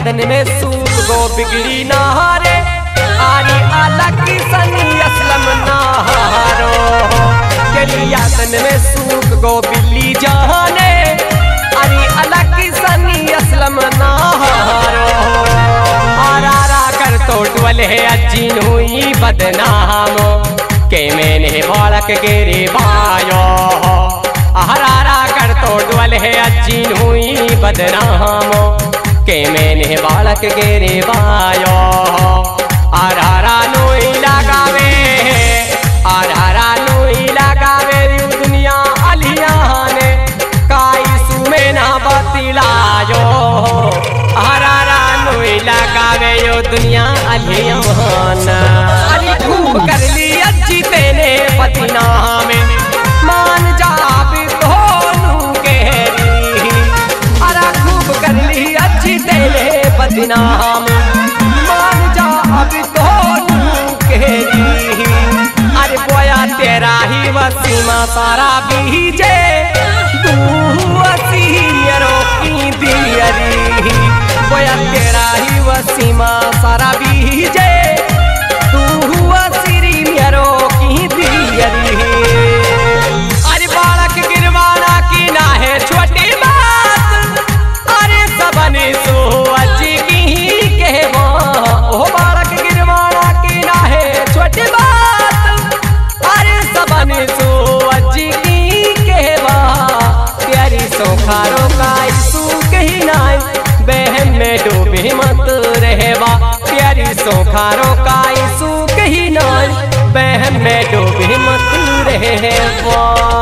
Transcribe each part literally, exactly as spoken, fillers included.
बदन में सूख गो बिगड़ी नहारे आरी अलग की सनी असलम नहारो तेरी यादन में सूख गो बिल्ली जहाने आरी अलग की सनी असलम नहारो आरा कर तो डुअल है अजीन हुई बदनाम के मैंने बालक गेरे बायो हरारा कर तो डुअल है अजीन हुई बदनाम के मैंने बालक गेरे बायो आरारा नोई लगावे आरारा नोई लगावे यू दुनिया अलियाने काई सुमे ना बतिलायो आरारा नोई लगावे यो दुनिया अलियाना अरे खूब कर ली अच्छी तेने पतिना में मान जा भी दोनों गहरी अरे खूब कर ली अच्छी तेने पतिना में मान जा भी दोनों गहरी अरे बोया तेरा ही वसीमा सारा बीजे तू वसीयरों की दियरी बोया तेरा ही वसीमा सारा बीजे तू वसीरी मेरों की दियरी अरे बालक गिरवाना की ना है छोटी बात अरे सबने सो अजी की कहवा ओ बालक गिरवाना की ना है छोटी बात अरे सबने सो अजी की कहवा प्यारी सोखारो का इसू कही नाय बहन में डूबे मत रहवा प्यारी सोखारो का इसू कही नाय बहन में डूबे मत रहवा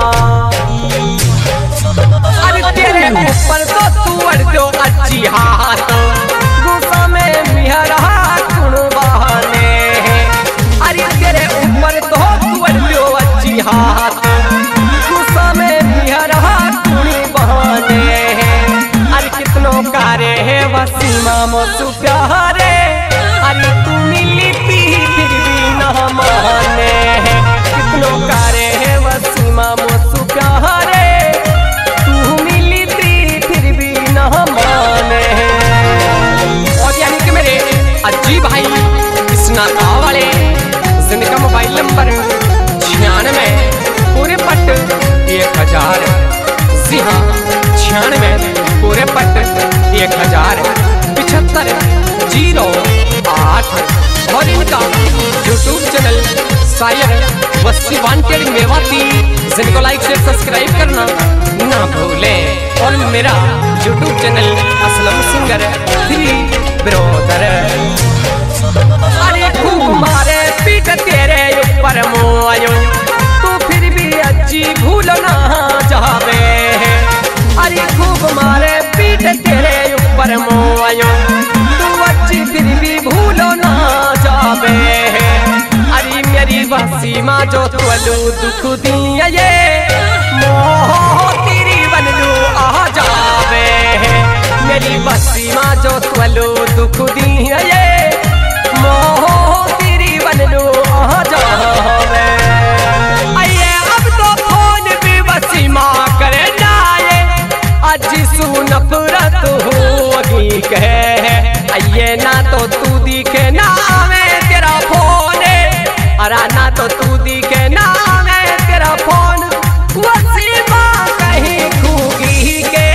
अरे तेरे ऊपर तो तू अड़ दो अच्छी हाथ गुस्सा में मिहरा कुण बहाने अरे तेरे ऊपर तो तू अड़ दो अच्छी हाथ गुस्सा में मिहरा कुण बहाने अरे कितनों कारे है वसीमा मोसु प्यारे अरे तू मिली पी फिर भी न माने कितनों कारे है वसीमा मोसु प्यारे तू मिली पी फिर भी न माने और यानी कि मेरे अज्जी भाई इस नाका वाले जिनका मोबाइल नंबर छियानवे पूरे पट एक हजार जी हाँ छियानवे पूरे पट एक हजार पिछहत्तर जीरो आठ और इनका यूट्यूब चैनल शायर वस्ती वांटेड मेवाती जिनको लाइक शेयर सब्सक्राइब करना ना भूलें और मेरा YouTube channel Aslam singer three brother अरे खूब मारे पीठ तेरे ऊपर मोयो तू फिर भी अच्छी भूल ना जावे अरे खूब मारे पीठ तेरे ऊपर मोयो तू अच्छी फिर भी भूलो ना जावे अरे मेरी वसीमा जो तुलू दुख दिया ये मोह तेरी बनलू आ जावे मेरी वसीमा जो तुलू दुख दिया ये मोह तेरी बनलू आ जावे आइए अब तो फोन भी वसीमा करे जाए अजी सू नफरत होगी कहे आइए ना तो तू दिखे ना मैं तेरा फोन अरा ना तो तू दिखे ना मैं तेरा फोन वसीमा कहीं खूगी के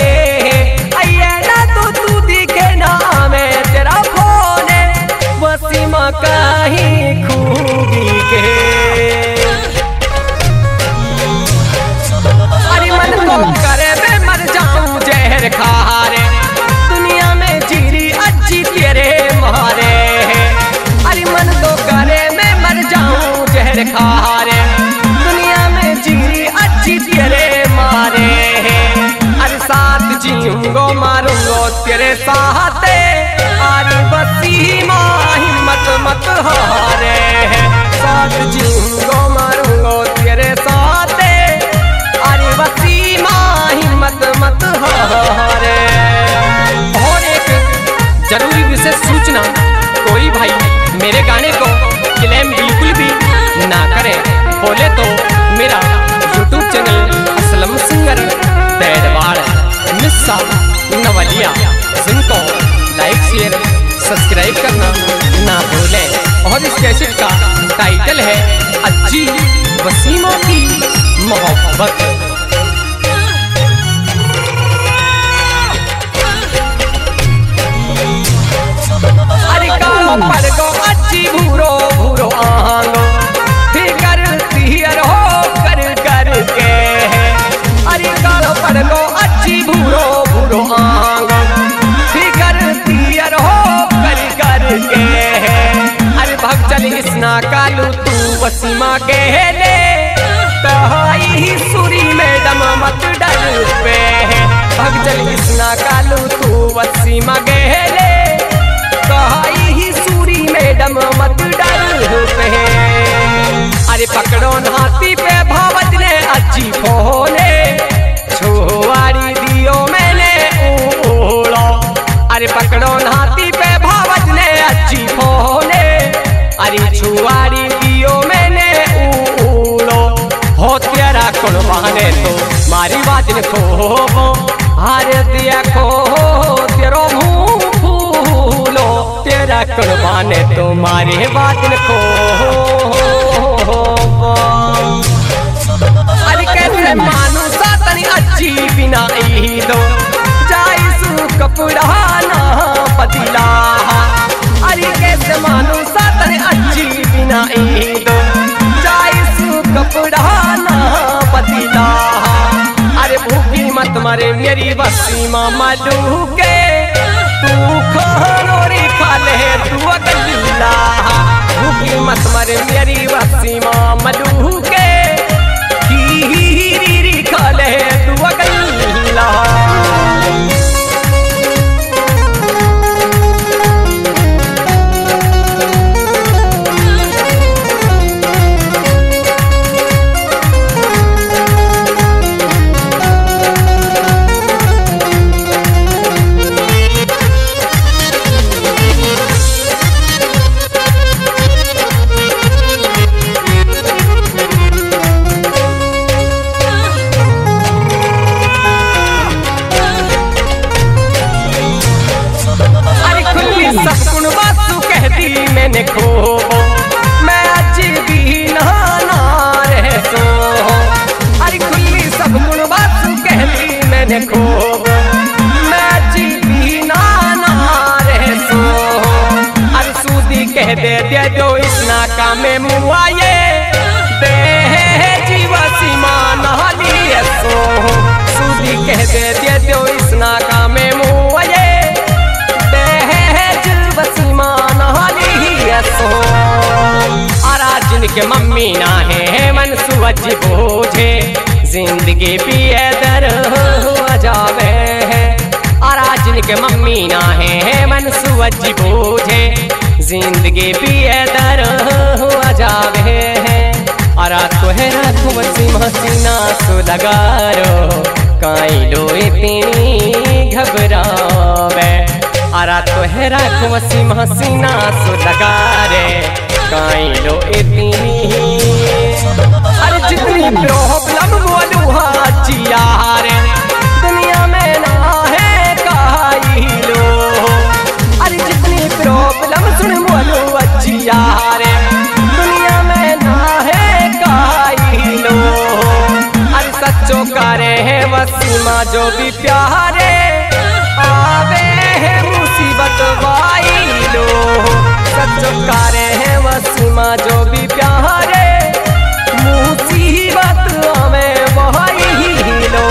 आइए ना तो तू दिखे ना मैं तेरा फोन वसीमा कहीं खूगी के अरे मन को करे मैं मर जाऊं जहर खारे दुनिया में जीरी अच्छी तेरे मारे अरे मन तो करे मैं मर जाऊं जहर खारे दुनिया में जीरी अच्छी तेरे मारे अरे साथ जीऊंगो मारूंगो तेरे साथ अरे वसीमा हिम्मत मत हारे साथ जीऊंगो मारूंगो तेरे साथ अरे वसीमा हिम्मत मत हारे और एक जरूरी विशेष सूचना कोई भाई मेरे गाने को क्लेम बिल्कुल भी ना करे बोले तो मेरा यूट्यूब चैनल असलम सिंगर बैदवाड़ मिस्सा नवलिया जिनको लाइक शेयर सब्सक्राइब करना ना भूलें। और इस कैसेट का टाइटल है अच्छी वसीमा की मोहब्बत। अरे कालो पड़ गो अच्छी भूरो भूरो आंगो फिकर तिहर हो कर कर के। अरे कालो पड़ गो अच्छी भूरो भूरो आंगो फिकर तिहर हो कर कर के। अरे भग चल इसना कालू तू वसीमा के ले कहाई सुरी मैडम मत डर पे। भग चल इसना कालू तू वसीमा के ले कहाई ही सूरी मैडम मत डर पे। अरे पकड़ो हाथी पे भावत ने अच्छी फोने छुआरी दियो मैंने ओढ़ो। अरे पकड़ो हाथी पे भावत ने अच्छी फोने अरे छुआरी दियो मैंने ओढ़ो। हो तेरा कौन बहाने तो मारी बात ने खो हारे दिया खो तेरो मुँह फूलो। तेरा कुर्बाने तुम्हारे बात को। अरे कैसे मानू सातनी अच्छी बिना दो जाइसू कपड़ा ना पतिला। अरे कैसे मानू सातनी अच्छी बिना दो जाइसू कपड़ा ना पतिला। अरे भूखी मत मरे मेरी वसीमा मलू के तू खानोरी खा ले तू अगला। भूखी मत मरे मेरी वसीमा मलू के खीरी खा ले तू अगला। मैंने खो मैं आज भी नहाना रह सो। अरे खुली सब गुण बात कहती मैंने खो मैं आज भी नहाना रह सो। अरे सूदी कह दे दे जो इस नाका में मुआये दे जीवा सीमा नहा लिए सो। सूदी कह दे दे जो इस नाका में मुआये के मम्मी ना है मन सुवज बोझे जिंदगी पिए दर हुआ जावे है। आराजन के मम्मी ना है मन सुवज बोझे जिंदगी पिए दर हुआ जावे है। अरा तो है रात वसीमा सीना सो लगा रो काई लो इतनी घबरावे। अरा तो है रात वसीमा सीना सो लगा रे काई लो इतनी। अरे जितनी प्रॉब्लम बोलू अच्छी यार दुनिया में ना है काई लो। अरे जितनी प्रॉब्लम सुन बोलू अच्छी यार दुनिया में ना है काई लो। अरे सच्चो करे है वसीमा जो भी प्यारे आवे है मुसीबत वाई लो। सच्चो करे है वसीमा जो भी प्यारे मुसीबत हमें वही लो।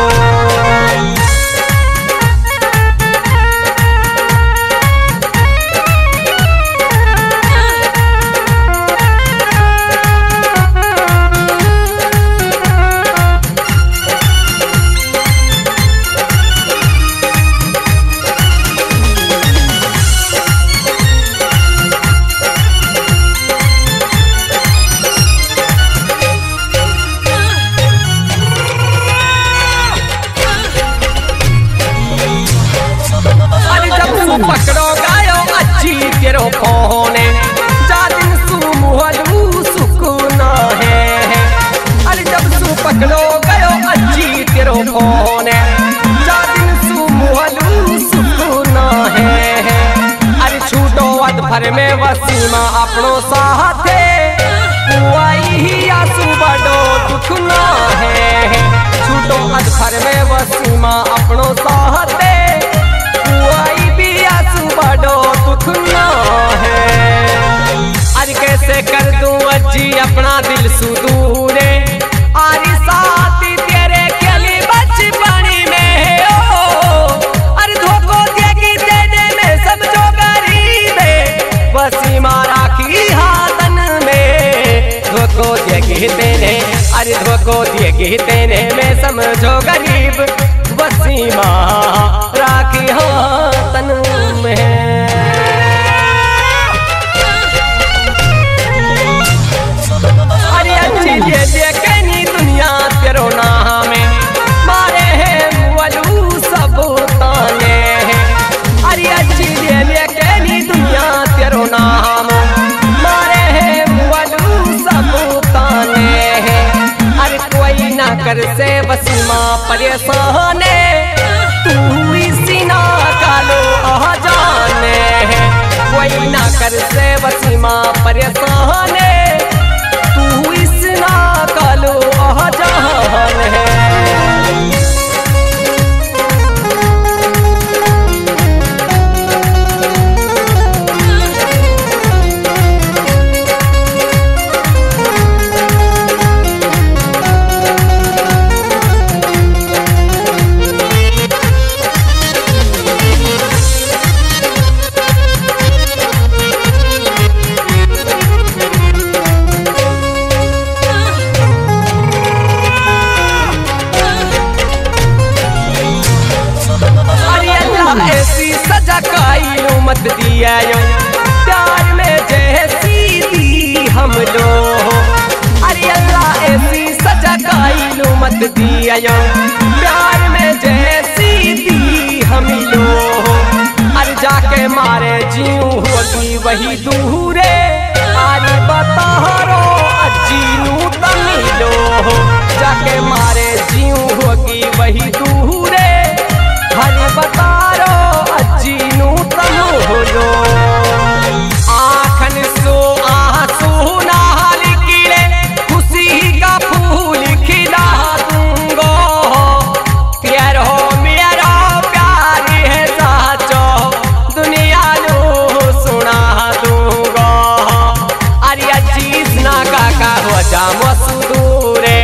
पकड़ो गायो अच्छी तेरो फोने जा दिन सु मुहलू सुकून है। अरे जब सु पकड़ो गायो अच्छी तेरो फोने जा दिन सु मुहलू सुकून है। भर में वसीमा अपनों साथे पुआई ही आंसू बड़ो दुख ना है छूटो अध भर में वसीमा अपनों साथे पुआई भी आंसू बड़ो दुख ना है। अरे कैसे कर दूं अजी अपना दिल सुदूरे आरी साथी तेरे केली बचपनी में ओ अरे धोखो देगी देने में समझो गरीब वसीमा राखी हाथन में धोखो देगी देने अरे धोखो देगी देने में समझो गरीब वसीमा राखी हाथन में। अरे अच्छी ये देखनी दुनिया तेरो नाम मारे है वलू सब ताने अरे अच्छी ये देखनी दुनिया तेरो नाम मारे है वलू सब ताने अरे कोई ना कर से वसीमा परेशान तू इसी ना कालो आ जाने कोई ना कर से वसीमा परेशान तू इस ना कालो आ जान है। ऐसी सजा काइलो मत दिया यो प्यार में जैसी दी हम लोग अरे अल्लाह ऐसी सजा काइलो मत दिया यो प्यार में जैसी दी हम लोग अरे जाके मारे जीव होगी वही दूरे अरे बता रो अजीनू तमिलो जाके मारे जीव होगी वही दूर